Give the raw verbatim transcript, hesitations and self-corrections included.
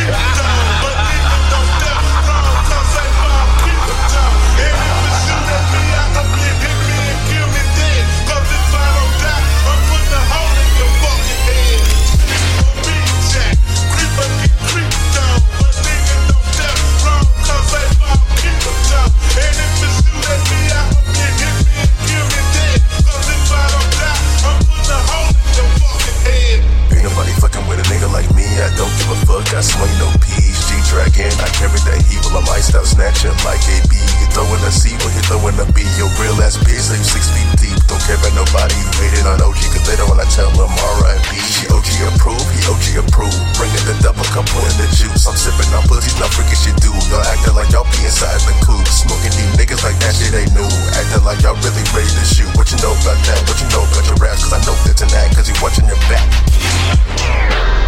I swing no P's, G-Dragon, I carry that heat while I'm iced out, snatching like A B. You throwing a C when you throwing a B. Your real ass bitch, like six feet deep. Don't care about nobody, you hating on O G, cause later when I tell them R I P. She O G approved, he O G approved. Bringing the double cup, putting the juice. I'm sipping on pussies, no freaking shit do. Y'all acting like y'all be inside the coop. Smoking these niggas like that shit ain't new. Acting like y'all really ready to shoot. What you know about that? What you know about your raps? Cause I know that tonight, cause you watching your back.